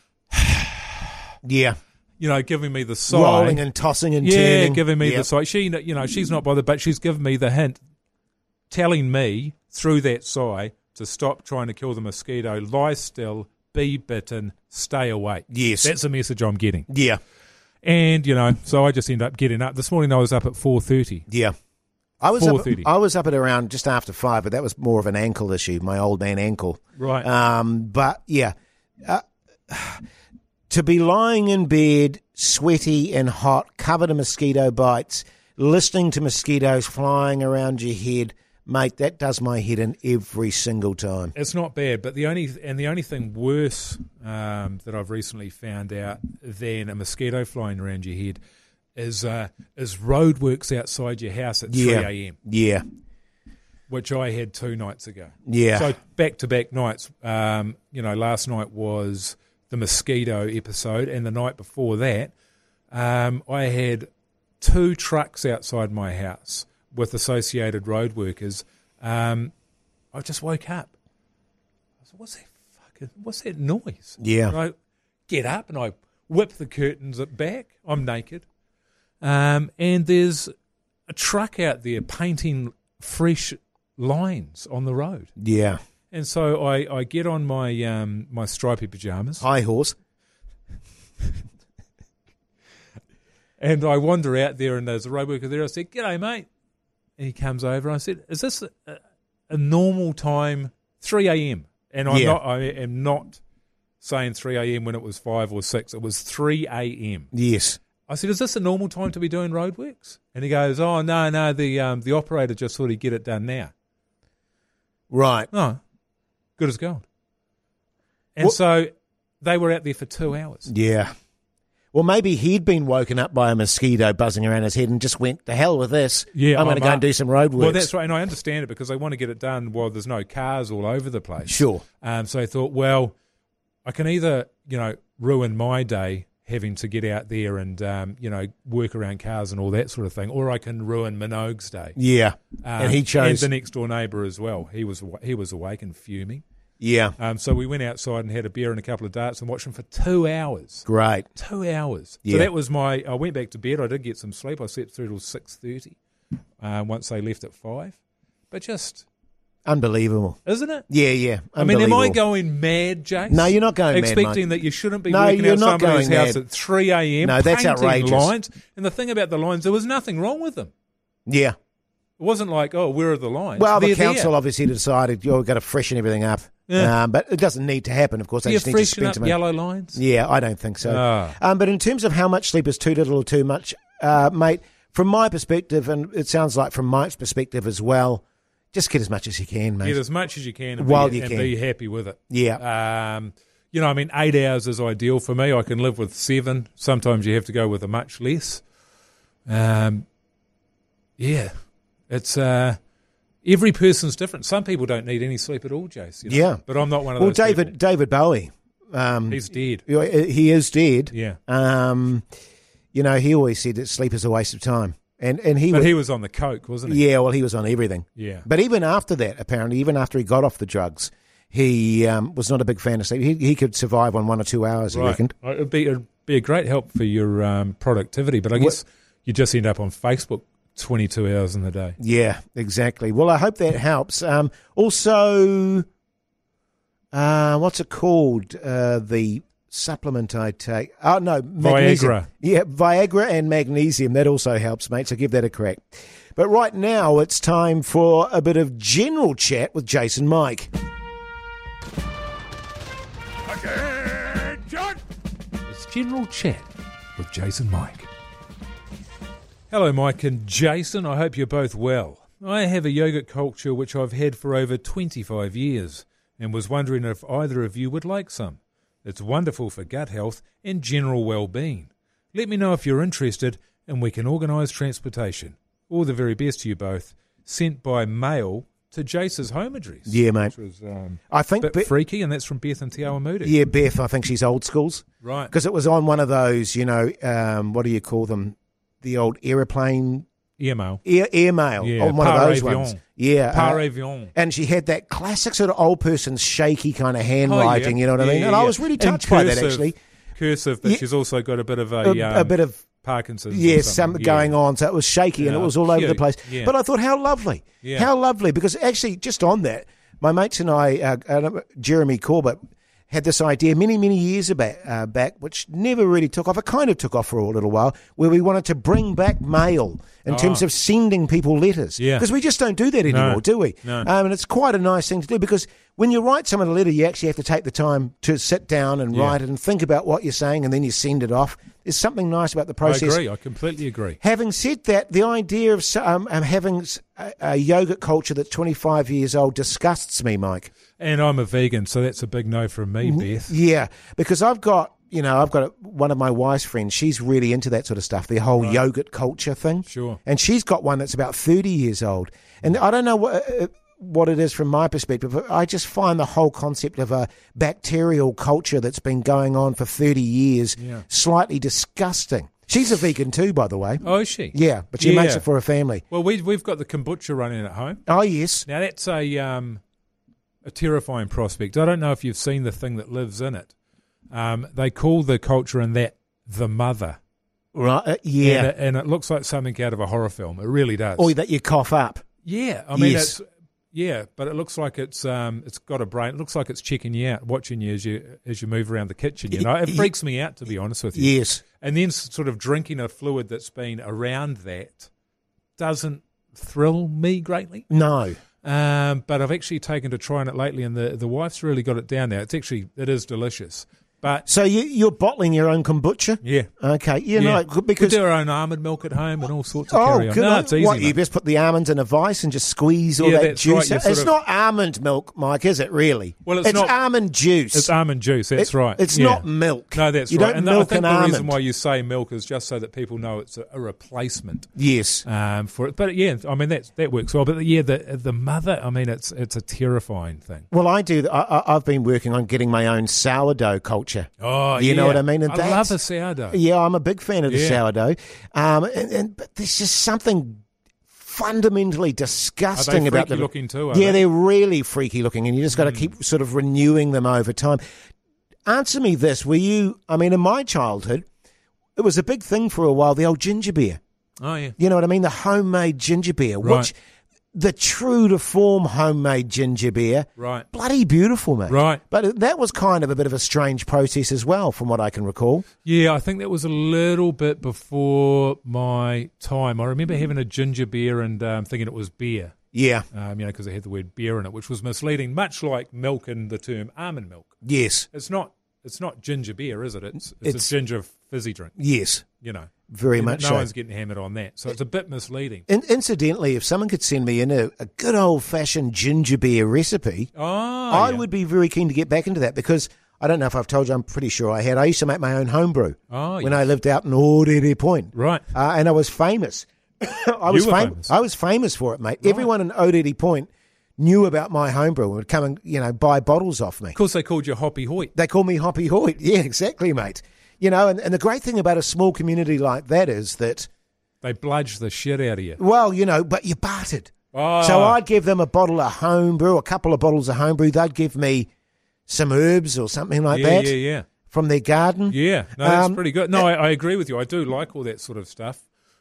Yeah. Giving me the sigh. Rolling and tossing and turning. Yeah, giving me the sigh. She's not bothered, but she's given me the hint, telling me through that sigh to stop trying to kill the mosquito, lie still, be bitten, stay awake. Yes. That's the message I'm getting. Yeah. And, so I just end up getting up. This morning I was up at 4:30. Yeah. I was up at around just after 5, but that was more of an ankle issue, my old man ankle. Right. But, yeah. To be lying in bed, sweaty and hot, covered in mosquito bites, listening to mosquitoes flying around your head, mate, that does my head in every single time. It's not bad, but the only thing worse that I've recently found out than a mosquito flying around your head is roadworks outside your house at 3 a.m. Yeah. Which I had 2 nights ago. Yeah. So back-to-back nights. Last night was the mosquito episode, and the night before that, I had 2 trucks outside my house with associated road workers. I just woke up. I was like, what's that noise? Yeah. And I get up and I whip the curtains back. I'm naked. And there's a truck out there painting fresh lines on the road. Yeah. And so I get on my my stripy pajamas. High horse. And I wander out there, and there's a road worker there. I said, "G'day, mate." And he comes over. I said, "Is this a normal time, 3 a.m.?" And I am not saying 3 a.m. when it was 5 or 6. It was 3 a.m. Yes. I said, "Is this a normal time to be doing roadworks?" And he goes, "Oh, no, the operator just thought he'd get it done now." Right. Oh, good as gold. And so they were out there for 2 hours. Yeah. Well, maybe he'd been woken up by a mosquito buzzing around his head and just went, "To hell with this. Yeah, I'm going to go and do some road works." Well, that's right, and I understand it because they want to get it done while there's no cars all over the place. Sure. So I thought, well, I can either, ruin my day having to get out there and, work around cars and all that sort of thing, or I can ruin Minogue's day. Yeah. And he chose... And the next door neighbour as well. He was awake and fuming. Yeah. So we went outside and had a beer and a couple of darts and watched them for 2 hours. Great. 2 hours. Yeah. So that was I went back to bed. I did get some sleep. I slept through till 6:30 once they left at 5. But just... Unbelievable. Isn't it? Yeah. I mean, am I going mad, Jace? No, you're not going mad, expecting mate. that you shouldn't be working out somebody's house at 3 a.m. No, that's painting outrageous. lines. And the thing about the lines, there was nothing wrong with them. Yeah. It wasn't like, oh, where are the lines? Well, the They're council there. obviously decided you've got to freshen everything up. Yeah. But it doesn't need to happen, of course. Do They you just need to freshen spend up some... yellow lines? Yeah, I don't think so. Ah. But in terms of how much sleep is too little or too much, mate, from my perspective, and it sounds like from Mike's perspective as well, just get as much as you can, mate. Get as much as you can and, be happy with it. Yeah. 8 hours is ideal for me. I can live with 7. Sometimes you have to go with a much less. It's every person's different. Some people don't need any sleep at all, Jace. Yeah. But I'm not one of those people. David Bowie. He's dead. He is dead. Yeah. He always said that sleep is a waste of time. But he was on the coke, wasn't he? Yeah, well, he was on everything. Yeah. But even after that, apparently, even after he got off the drugs, he was not a big fan of sleep. He could survive on 1 or 2 hours, he reckoned. It'd be a great help for your productivity, but I guess you just end up on Facebook 22 hours in the day. Yeah, exactly. Well, I hope that helps. Also, what's it called? The supplement I take. Oh, no, magnesium. Viagra. Yeah, Viagra and magnesium. That also helps, mate, so give that a crack. But right now, it's time for a bit of general chat with Jason Mike. It's General Chat with Jason Mike. Hello, Mike and Jason. I hope you're both well. I have a yogurt culture which I've had for over 25 years and was wondering if either of you would like some. It's wonderful for gut health and general well-being. Let me know if you're interested and we can organise transportation. All the very best to you both. Sent by mail to Jace's home address. Yeah, mate. Which was I think a bit freaky, and that's from Beth and Te Awamutu. Yeah, Beth, I think she's old schools. Right. Because it was on one of those, what do you call them? The old aeroplane... Airmail. Airmail. Yeah, on one of those ones. Yeah. Par avion. And she had that classic sort of old person's shaky kind of handwriting, you know what I mean? And I was really touched by that, actually. Cursive, but she's also got a bit of a bit of Parkinson's. Yes, something going on. So it was shaky and it was all over the place. Yeah. But I thought, how lovely. Yeah. How lovely. Because actually, just on that, my mates and I, Jeremy Corbett, had this idea many, many years back, which never really took off. It kind of took off for a little while, where we wanted to bring back mail in terms of sending people letters. Yeah. Because we just don't do that anymore, do we? No. And it's quite a nice thing to do, because when you write someone a letter, you actually have to take the time to sit down and write it and think about what you're saying, and then you send it off. There's something nice about the process. I agree. I completely agree. Having said that, the idea of having a yogurt culture that's 25 years old disgusts me, Mike. And I'm a vegan, so that's a big no from me, Beth. Yeah, because I've got one of my wife's friends. She's really into that sort of stuff, the whole yogurt culture thing. Sure. And she's got one that's about 30 years old. And I don't know what it is from my perspective, but I just find the whole concept of a bacterial culture that's been going on for 30 years slightly disgusting. She's a vegan too, by the way. Oh, is she? Yeah, but she makes it for her family. Well, we've got the kombucha running at home. Oh, yes. Now, that's a terrifying prospect. I don't know if you've seen the thing that lives in it. They call the culture in that the mother. Right, yeah. And it looks like something out of a horror film. It really does. Or that you cough up. Yeah, I mean, Yes. but it looks like it's got a brain. It looks like it's checking you out, watching you as you move around the kitchen. You know, it freaks me out, to be honest with you. Yes. And then sort of drinking a fluid that's been around that doesn't thrill me greatly. No. But I've actually taken to trying it lately, and the wife's really got it down now. It is delicious. But So you're bottling your own kombucha? yeah. Okay. Yeah. No, because... We do our own almond milk at home and all sorts of Oh, carry on. good. No, it's easy. What, you mate. just put the almonds in a vice and just squeeze all Yeah, that that's juice right. out? You It's sort not almond milk, Mike, is it, really? Well, it's not- almond juice. It's almond juice, that's right. It's Yeah. not milk. No, that's you right. Don't And milk I think an the almond. reason why you say milk is just so that people know it's a replacement Yes. for it. But yeah, I mean, that works well. But yeah, the mother, I mean, it's a terrifying thing. Well, I do. I've been working on getting my own sourdough culture. Oh, You know what I mean? And I love a sourdough. Yeah, I'm a big fan of the Yeah. sourdough. But there's just something fundamentally disgusting Are they about freaky them. looking too, are Yeah, they? they're really freaky looking, and you just got to keep sort of renewing them over time. Answer me this: in my childhood, it was a big thing for a while. The old ginger beer. Oh, yeah. You know what I mean? The homemade ginger beer, Right. which the true to form homemade ginger beer, Right. bloody beautiful, mate. Right. But that was kind of a bit of a strange process as well, from what I can recall. Yeah, I think that was a little bit before my time. I remember having a ginger beer and thinking it was beer, Yeah. because it had the word beer in it, which was misleading, much like milk and the term almond milk. Yes. It's not ginger beer, is it? It's a ginger fizzy drink, Yes. you know. Very And much no so. one's getting hammered on that. So it's a bit misleading. Incidentally, if someone could send me in a good old-fashioned ginger beer recipe, I would be very keen to get back into that, because I don't know if I've told you, I'm pretty sure I used to make my own homebrew when I lived out in Orere Point. Right. And I was famous. I was famous for it, mate. Right. Everyone in Orere Point knew about my homebrew and would come and, buy bottles off me. Of course, they called you Hoppy Hoyt. They call me Hoppy Hoyt. Yeah, exactly, mate. And the great thing about a small community like that is that, They bludge the shit out of you. well, but you bartered. Oh. So I'd give them a bottle of homebrew, a couple of bottles of homebrew. They'd give me some herbs or something like that Yeah. from their garden. Yeah, no, that's pretty good. No, I agree with you. I do like all that sort of stuff.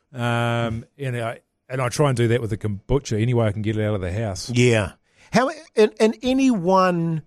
And I try and do that with the kombucha any way I can get it out of the house. Yeah. How in any one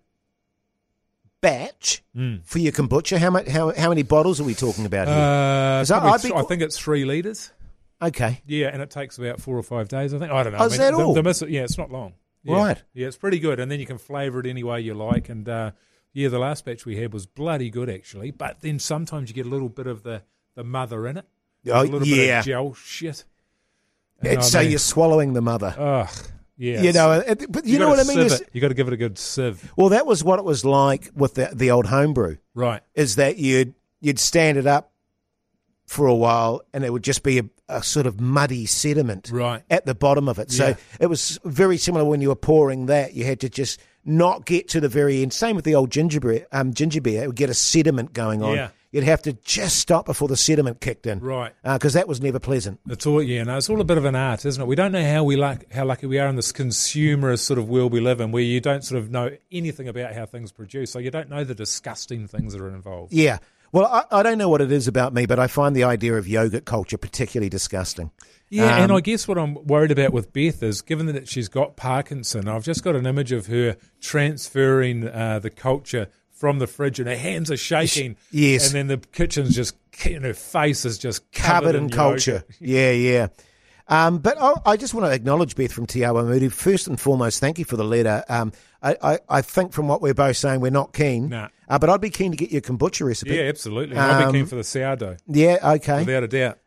batch for your kombucha, how many bottles are we talking about here? I think it's 3 litres. Okay. Yeah, and it takes about 4 or 5 days, I think. I don't know. Oh, is that all? It's not long. Yeah. Right. Yeah, it's pretty good. And then you can flavour it any way you like. And, the last batch we had was bloody good, actually. But then sometimes you get a little bit of the mother in it. Oh, a little bit of gel shit. So you're swallowing the mother. Ugh, yeah. But you know what I mean? You got to give it a good sieve. Well, that was what it was like with the old homebrew. Right. Is that you'd stand it up for a while and it would just be a sort of muddy sediment at the bottom of it. So it was very similar when you were pouring that. You had to just not get to the very end. Same with the old ginger beer. It would get a sediment going on. Yeah. You'd have to just stop before the sediment kicked in. Right. Because that was never pleasant. It's all a bit of an art, isn't it? We don't know how lucky we are in this consumerist sort of world we live in, where you don't sort of know anything about how things produce, so you don't know the disgusting things that are involved. Yeah. Well, I don't know what it is about me, but I find the idea of yogurt culture particularly disgusting. Yeah, and I guess what I'm worried about with Beth is, given that she's got Parkinson, I've just got an image of her transferring the culture from the fridge, and her hands are shaking. Yes. And then the kitchen's just, her face is just covered in culture. Yeah. But I just want to acknowledge Beth from Te Awamutu. First and foremost, thank you for the letter. I think from what we're both saying, we're not keen. Nah. But I'd be keen to get your kombucha recipe. Yeah, absolutely. I'd be keen for the sourdough. Yeah, okay. Without a doubt.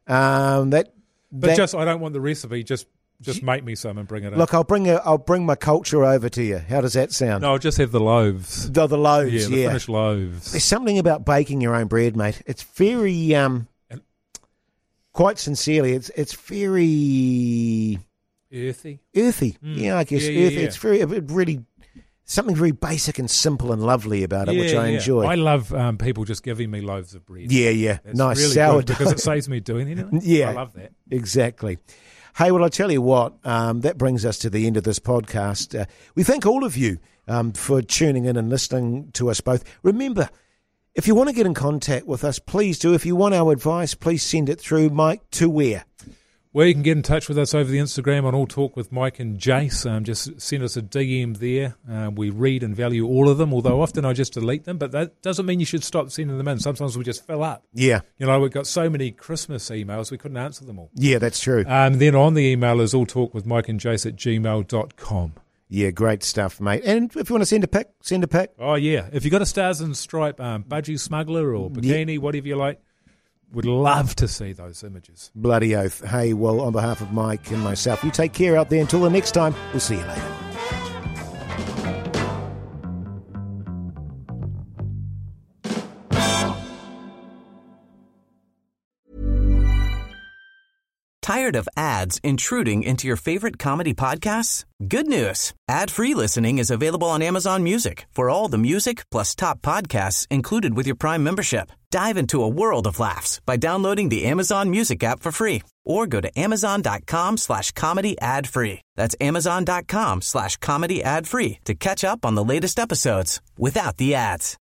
I don't want the recipe. Just make me some and bring it up. Look, I'll bring my culture over to you. How does that sound? No, I'll just have the loaves. The loaves, yeah. The finished loaves. There's something about baking your own bread, mate. It's very, quite sincerely, it's very earthy. Yeah, I guess earthy. Yeah. It's really something very basic and simple and lovely about it, which I enjoy. I love people just giving me loaves of bread. Yeah. It's nice really sourdough. because it saves me doing anything. Yeah, I love that. Exactly. Hey, well, I tell you what, that brings us to the end of this podcast. We thank all of you for tuning in and listening to us both. Remember, If you want to get in contact with us, please do. If you want our advice, please send it through. Mike, to where? Well, you can get in touch with us over the Instagram on All Talk with Mike and Jace. Just send us a DM there. We read and value all of them, although often I just delete them, but that doesn't mean you should stop sending them in. Sometimes we just fill up. Yeah. We've got so many Christmas emails, we couldn't answer them all. Yeah, that's true. Then on the email is alltalkwithmikeandjace@gmail.com. Yeah, great stuff, mate. And if you want to send a pic, send a pic. Oh, yeah. If you've got a Stars and Stripe budgie smuggler or bikini, whatever you like, would love to see those images. Bloody oath. Hey, well, on behalf of Mike and myself, you take care out there. Until the next time, we'll see you later. Tired of ads intruding into your favorite comedy podcasts? Good news. Ad-free listening is available on Amazon Music for all the music plus top podcasts included with your Prime membership. Dive into a world of laughs by downloading the Amazon Music app for free or go to amazon.com/comedy ad-free. That's amazon.com/comedy ad-free to catch up on the latest episodes without the ads.